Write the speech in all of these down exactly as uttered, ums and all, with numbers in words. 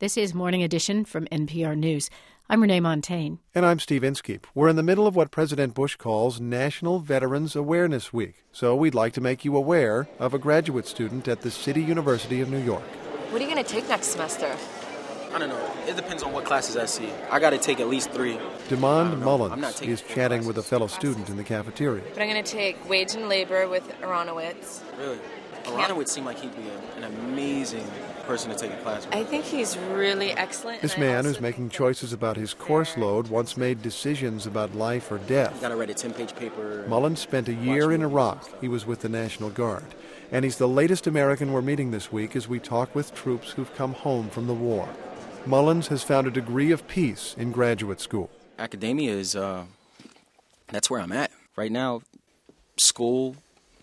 This is Morning Edition from N P R News. I'm Renee Montagne. And I'm Steve Inskeep. We're in the middle of what President Bush calls National Veterans Awareness Week. So we'd like to make you aware of a graduate student at the City University of New York. What are you going to take next semester? I don't know. It depends on what classes I see. I got to take at least three. Demond Mullins is chatting with a fellow student in the cafeteria. But I'm going to take Wage and Labor with Aronowitz. Really? Aronowitz seemed like he'd be an amazing person to take a class with. I think he's really excellent. This man who's making choices about his course load once made decisions about life or death. You got to write a ten-page paper. Mullins spent a year in Iraq. He was with the National Guard. And he's the latest American we're meeting this week as we talk with troops who've come home from the war. Mullins has found a degree of peace in graduate school. Academia is, uh, that's where I'm at. Right now, school,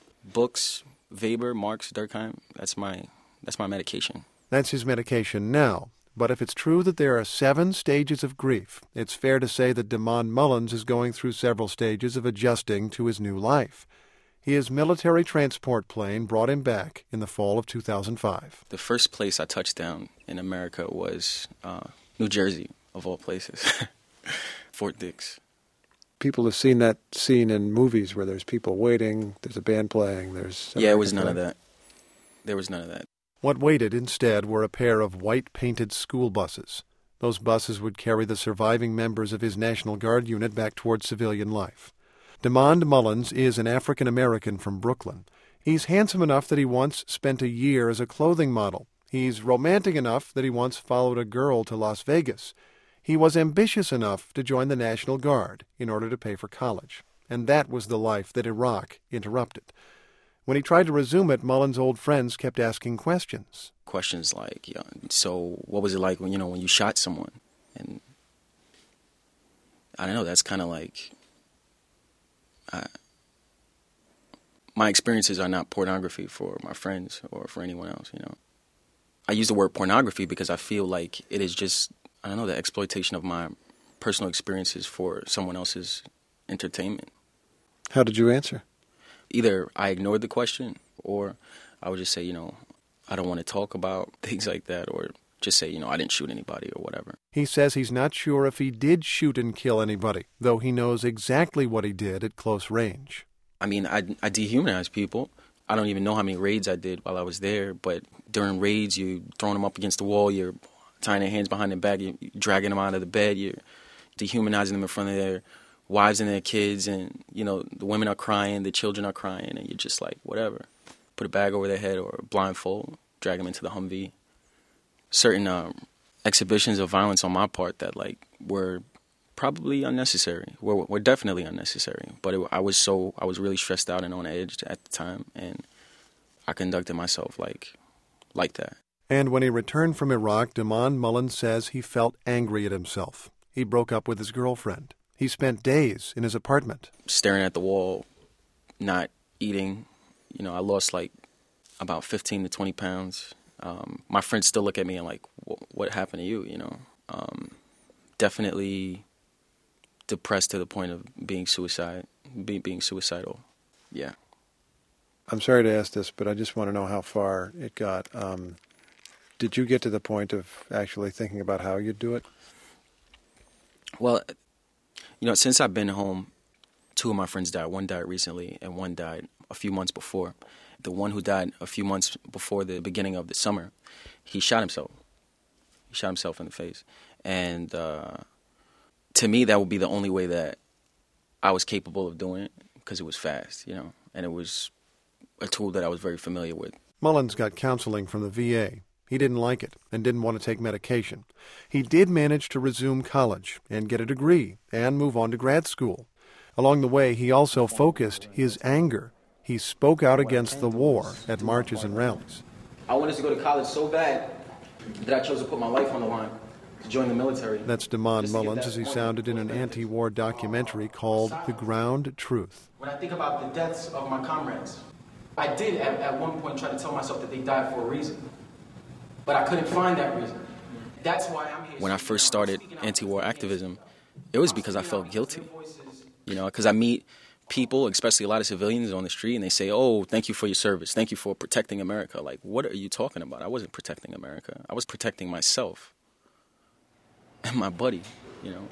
books, Weber, Marx, Durkheim, that's my, that's my medication. That's his medication now. But if it's true that there are seven stages of grief, it's fair to say that Demond Mullins is going through several stages of adjusting to his new life. His military transport plane brought him back in the fall of two thousand five. The first place I touched down in America was uh, New Jersey, of all places, Fort Dix. People have seen that scene in movies where there's people waiting, there's a band playing, there's... Yeah, it was none of that. There was none of that. What waited instead were a pair of white-painted school buses. Those buses would carry the surviving members of his National Guard unit back towards civilian life. Demond Mullins is an African-American from Brooklyn. He's handsome enough that he once spent a year as a clothing model. He's romantic enough that he once followed a girl to Las Vegas. He was ambitious enough to join the National Guard in order to pay for college. And that was the life that Iraq interrupted. When he tried to resume it, Mullins' old friends kept asking questions. Questions like, you know, so what was it like when, you know, when you shot someone? And I don't know, that's kind of like, I, my experiences are not pornography for my friends or for anyone else, you know. I use the word pornography because I feel like it is just, I don't know, the exploitation of my personal experiences for someone else's entertainment. How did you answer? Either I ignored the question or I would just say, you know, I don't want to talk about things like that, or just say, you know, I didn't shoot anybody or whatever. He says he's not sure if he did shoot and kill anybody, though he knows exactly what he did at close range. I mean, I, I dehumanized people. I don't even know how many raids I did while I was there, but during raids, you're throwing them up against the wall, you're tying their hands behind their back, you're dragging them out of the bed, you're dehumanizing them in front of their wives and their kids, and, you know, the women are crying, the children are crying, and you're just like, whatever. Put a bag over their head or a blindfold, drag them into the Humvee. Certain um, exhibitions of violence on my part that, like, were probably unnecessary, were, were definitely unnecessary, but it, I was so, I was really stressed out and on edge at the time, and I conducted myself like, like that. And when he returned from Iraq, Demond Mullins says he felt angry at himself. He broke up with his girlfriend. He spent days in his apartment. Staring at the wall, not eating. You know, I lost like about fifteen to twenty pounds. Um, my friends still look at me and like, what happened to you, you know? Um, definitely depressed to the point of being suicide, be, being suicidal, yeah. I'm sorry to ask this, but I just want to know how far it got. Um, did you get to the point of actually thinking about how you'd do it? Well, you know, since I've been home, two of my friends died. One died recently, and one died a few months before. The one who died a few months before the beginning of the summer, he shot himself. He shot himself in the face. And uh, to me, that would be the only way that I was capable of doing it, because it was fast, you know, and it was a tool that I was very familiar with. Mullins got counseling from the V A. He didn't like it and didn't want to take medication. He did manage to resume college and get a degree and move on to grad school. Along the way, he also focused his anger. He spoke out against the war at marches and rallies. I wanted to go to college so bad that I chose to put my life on the line to join the military. That's Demond Mullins as he sounded in an anti-war documentary called The Ground Truth. When I think about the deaths of my comrades, I did at, at one point try to tell myself that they died for a reason. But I couldn't find that reason. That's why I'm here. When I first started anti-war activism, it was because I felt guilty. You know, because I meet people, especially a lot of civilians on the street, and they say, oh, thank you for your service. Thank you for protecting America. Like, what are you talking about? I wasn't protecting America. I was protecting myself. and my buddy, you know.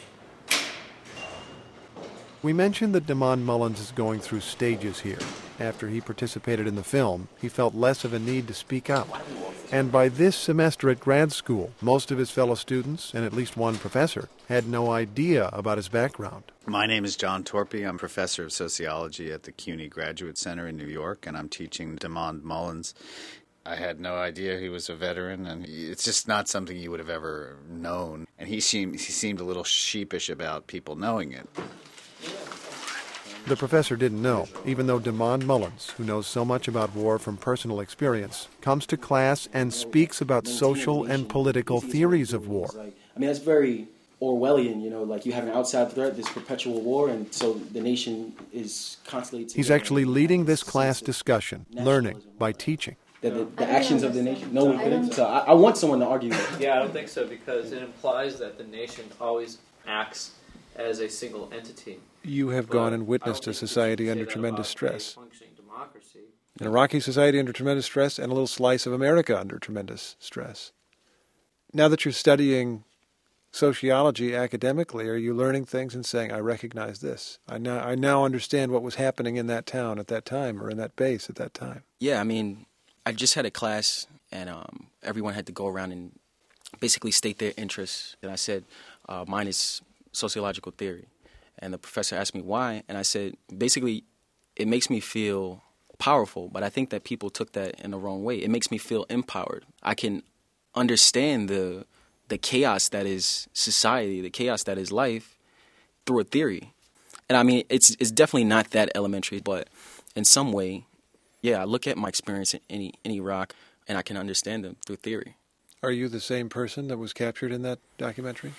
We mentioned that Demond Mullins is going through stages here. After he participated in the film, he felt less of a need to speak out. And by this semester at grad school, most of his fellow students, and at least one professor, had no idea about his background. My name is John Torpy. I'm professor of sociology at the CUNY Graduate Center in New York, and I'm teaching Demond Mullins. I had no idea he was a veteran, and it's just not something you would have ever known. And he seemed, he seemed a little sheepish about people knowing it. The professor didn't know, even though Demond Mullins, who knows so much about war from personal experience, comes to class and speaks about social and political theories of war. I mean, that's very Orwellian, you know, like you have an outside threat, this perpetual war, and so the nation is constantly... He's actually leading this class discussion, learning by teaching. The, the, the actions of the nation. No one could. So I, I want someone to argue with. Yeah, I don't think so, because it implies that the nation always acts as a single entity. You have But gone and witnessed I a don't think society we should under say that tremendous about stress. a functioning democracy. An Iraqi society under tremendous stress, and a little slice of America under tremendous stress. Now that you're studying sociology academically, are you learning things and saying, I recognize this? I now, I now understand what was happening in that town at that time, or in that base at that time. Yeah, I mean, I just had a class, and um, everyone had to go around and basically state their interests. And I said, uh, mine is sociological theory. And the professor asked me why, and I said, basically, it makes me feel powerful, but I think that people took that in the wrong way. It makes me feel empowered. I can understand the the chaos that is society, the chaos that is life, through a theory. And I mean, it's it's definitely not that elementary, but in some way, yeah, I look at my experience in, in, in Iraq, and I can understand them through theory. Are you the same person that was captured in that documentary?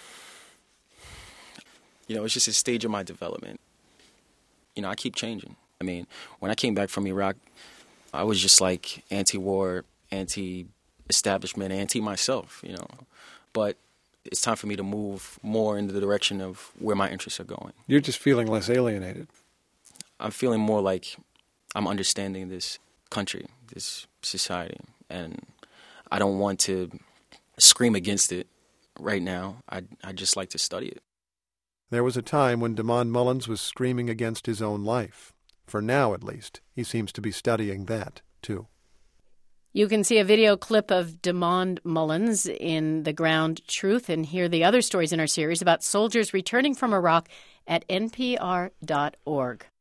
You know, it's just a stage of my development. You know, I keep changing. I mean, when I came back from Iraq, I was just like anti-war, anti-establishment, anti-myself, you know. But it's time for me to move more in the direction of where my interests are going. You're just feeling less alienated. I'm feeling more like I'm understanding this country, this society, and I don't want to scream against it right now. I I just like to study it. There was a time when Demond Mullins was screaming against his own life. For now, at least, he seems to be studying that, too. You can see a video clip of Demond Mullins in The Ground Truth and hear the other stories in our series about soldiers returning from Iraq at N P R dot org.